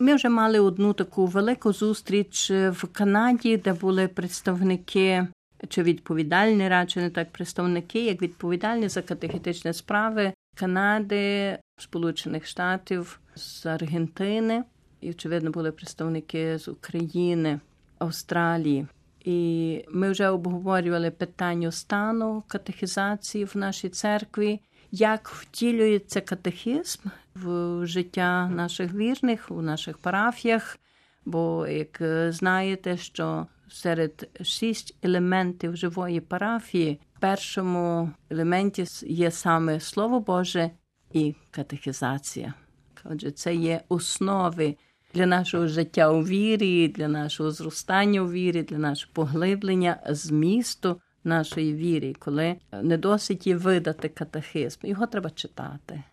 Ми вже мали одну таку велику зустріч в Канаді, де були представники, чи відповідальні, радше не так представники, як відповідальні за катехетичні справи Канади, Сполучених Штатів, з Аргентини. І, очевидно, були представники з України, Австралії. І ми вже обговорювали питання стану катехізації в нашій церкві, як втілюється катехизм в життя наших вірних, у наших парафіях. Бо, як знаєте, що серед 6 елементів живої парафії в першому елементі є саме Слово Боже і катехізація. Отже, це є основи для нашого життя у вірі, для нашого зростання у вірі, для нашого поглиблення змісту нашої віри. Коли не досить є видати катехизм, його треба читати.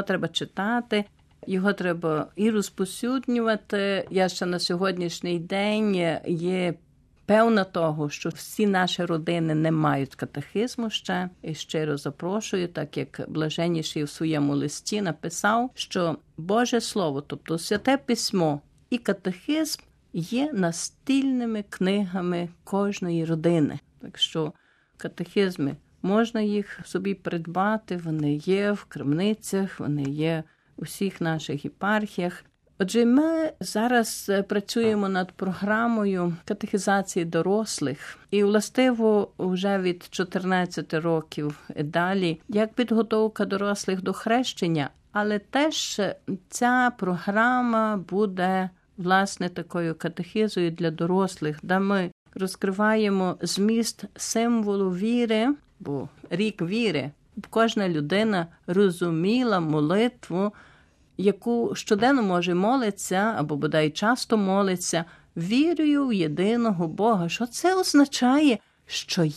Його треба і розповсюднювати. Я ще на сьогоднішній день є певна того, що всі наші родини не мають катехизму ще. І щиро запрошую, так як Блаженніший у своєму листі написав, що Боже Слово, тобто Святе Письмо і катехизм є настільними книгами кожної родини. Так що катехизми, можна їх собі придбати, вони є в крамницях, вони є у всіх наших єпархіях. Отже, ми зараз працюємо над програмою катехізації дорослих. І, властиво, вже від 14 років і далі, як підготовка дорослих до хрещення, але теж ця програма буде, власне, такою катехизою для дорослих, де ми розкриваємо зміст символу віри, бо рік віри, кожна людина розуміла молитву, яку щоденно може молитися, або бодай часто молиться, вірою в єдиного Бога. Що це означає? Що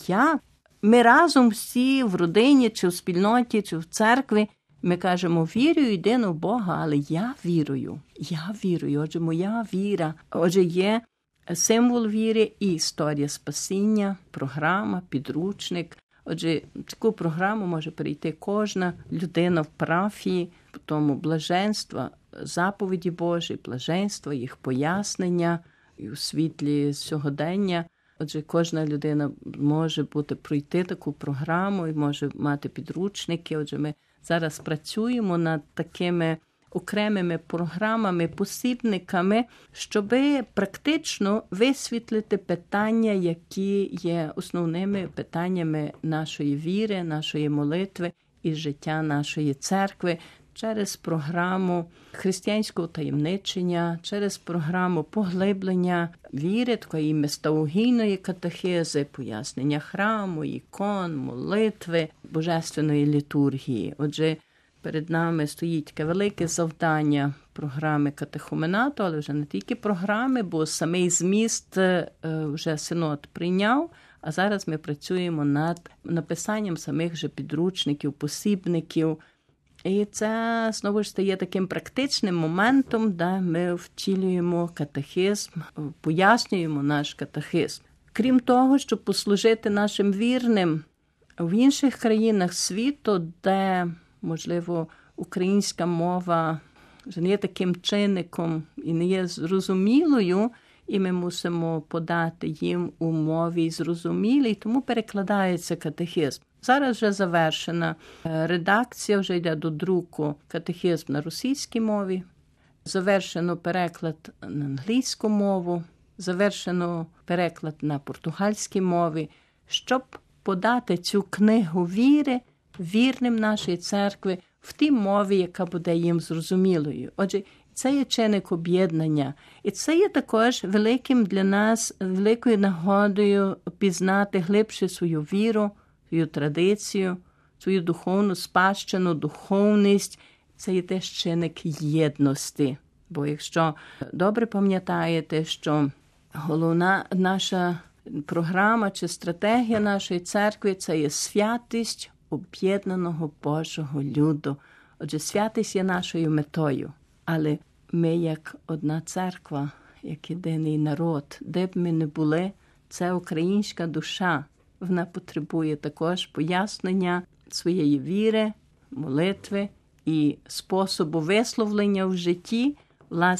ми разом всі в родині, чи в спільноті, чи в церкві, ми кажемо, вірю в єдиного Бога, але я вірую, отже, моя віра. Отже, є символ віри і історія спасіння, програма, підручник. Отже, таку програму може перейти кожна людина в парафії, тому блаженства, заповіді Божі, блаженства, їх пояснення і у світлі сьогодення. Отже, кожна людина може пройти таку програму і може мати підручники. Отже, ми зараз працюємо над такими окремими програмами, посібниками, щоб практично висвітлити питання, які є основними питаннями нашої віри, нашої молитви і життя нашої церкви, через програму християнського таємничення, через програму поглиблення віри, такої мистологійної катехези, пояснення храму, ікон, молитви, божественної літургії. Отже, перед нами стоїть таке велике завдання програми катехуменату, але вже не тільки програми, бо самий зміст вже синод прийняв, а зараз ми працюємо над написанням самих же підручників, посібників. І це, знову ж, стає таким практичним моментом, де ми втілюємо катехизм, пояснюємо наш катехизм. Крім того, щоб послужити нашим вірним в інших країнах світу, де, можливо, українська мова вже не є таким чинником і не є зрозумілою, і ми мусимо подати їм у мові зрозумілій, тому перекладається катехизм. Зараз вже завершена редакція, вже йде до друку катехизм на російській мові, завершено переклад на англійську мову, завершено переклад на португальській мові, щоб подати цю книгу віри вірним нашої церкви в тій мові, яка буде їм зрозумілою. Отже, це є чинник об'єднання. І це є також великим для нас, великою нагодою пізнати глибше свою віру, свою традицію, свою духовну спадщину, духовність. Це є теж чинник єдності. Бо якщо добре пам'ятаєте, що головна наша програма чи стратегія нашої церкви – це є святість об'єднаного Божого люду. Отже, святість є нашою метою. Але ми, як одна церква, як єдиний народ, де б ми не були, це українська душа. Вона потребує також пояснення своєї віри, молитви і способу висловлення в житті, власне,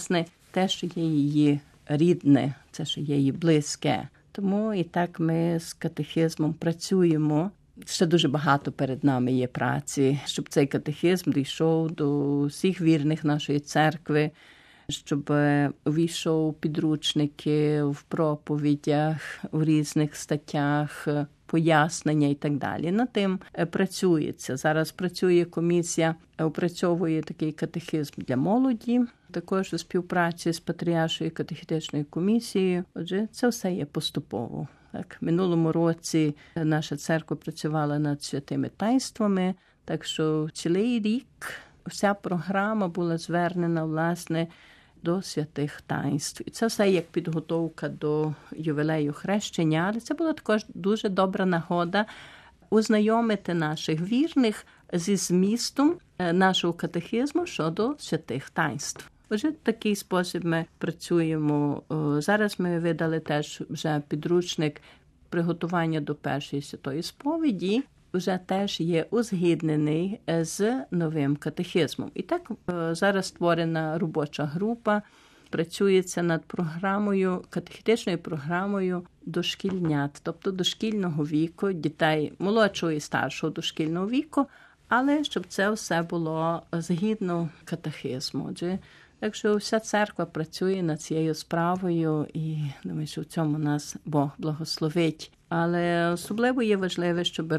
те, що є її рідне, це, що є її близьке. Тому і так ми з катехизмом працюємо. Ще дуже багато перед нами є праці, щоб цей катехизм дійшов до всіх вірних нашої церкви, щоб увійшов у підручники, в проповідях, в різних статтях, пояснення і так далі. Над тим працюється. Зараз працює комісія, опрацьовує такий катехизм для молоді, також у співпраці з Патріаршою катехетичною комісією. Отже, це все є поступово. Так, минулому році наша церква працювала над святими таїнствами, так що цілий рік вся програма була звернена, власне, до святих таїнств. І це все як підготовка до ювілею хрещення, але це була також дуже добра нагода ознайомити наших вірних зі змістом нашого катехизму щодо святих таїнств. Отже, в такий спосіб ми працюємо. Зараз ми видали теж вже підручник приготування до першої святої сповіді, вже теж є узгіднений з новим катехизмом. І так зараз створена робоча група, працюється над програмою, катехетичною програмою дошкільнят, тобто дошкільного віку, дітей молодшого і старшого дошкільного віку, але щоб це все було згідно катехизму. Отже, так що вся церква працює над цією справою і думаю, що в цьому нас Бог благословить. Але особливо є важливе, щоб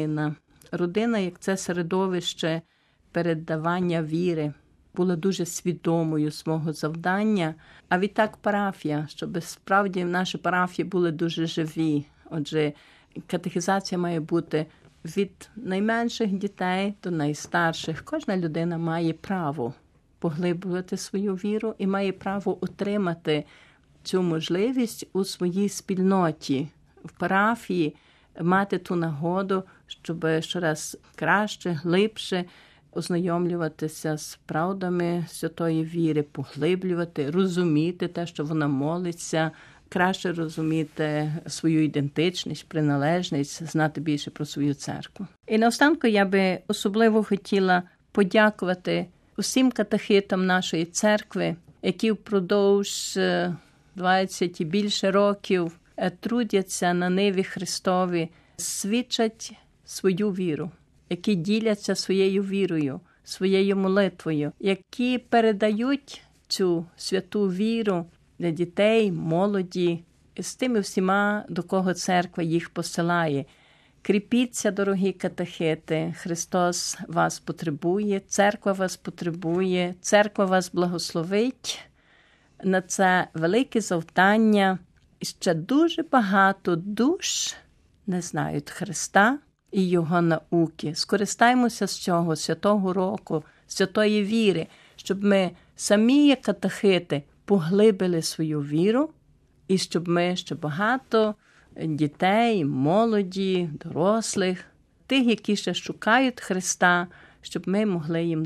родина, як це середовище передавання віри, була дуже свідомою свого завдання, а відтак парафія, щоб справді наші парафії були дуже живі. Отже, катехізація має бути від найменших дітей до найстарших. Кожна людина має право поглиблювати свою віру і має право отримати цю можливість у своїй спільноті, в парафії, мати ту нагоду, щоб щораз краще, глибше ознайомлюватися з правдами святої віри, поглиблювати, розуміти те, що вона молиться, краще розуміти свою ідентичність, приналежність, знати більше про свою церкву. І наостанку я би особливо хотіла подякувати усім катехитам нашої церкви, які впродовж 20 і більше років трудяться на ниві Христові, свідчать свою віру, які діляться своєю вірою, своєю молитвою, які передають цю святу віру для дітей, молоді, з тими всіма, до кого церква їх посилає. Кріпіться, дорогі катехити, Христос вас потребує, церква вас потребує, церква вас благословить. На це велике завдання. І ще дуже багато душ не знають Христа і Його науки. Скористаємося з цього святого року, святої віри, щоб ми самі, як катехити, поглибили свою віру і щоб ми ще багато дітей, молоді, дорослих, тих, які ще шукають Христа, щоб ми могли їм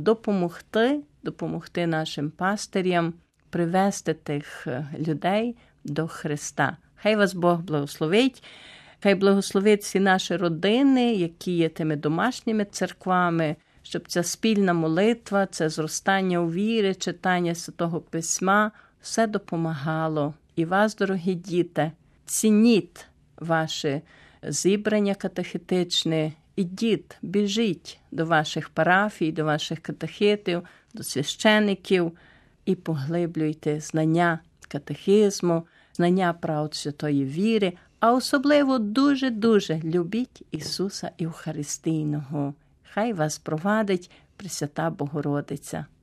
допомогти нашим пастирям, привести тих людей до Христа. Хай вас Бог благословить, хай благословить всі наші родини, які є тими домашніми церквами, щоб ця спільна молитва, це зростання у вірі, читання Святого Письма, все допомагало. І вас, дорогі діти, цініть ваше зібрання катехетичне, ідіть, біжіть до ваших парафій, до ваших катехитів, до священиків і поглиблюйте знання катехизму, знання правд святої віри, а особливо дуже-дуже любіть Ісуса Євхаристійного. Хай вас провадить Пресвята Богородиця.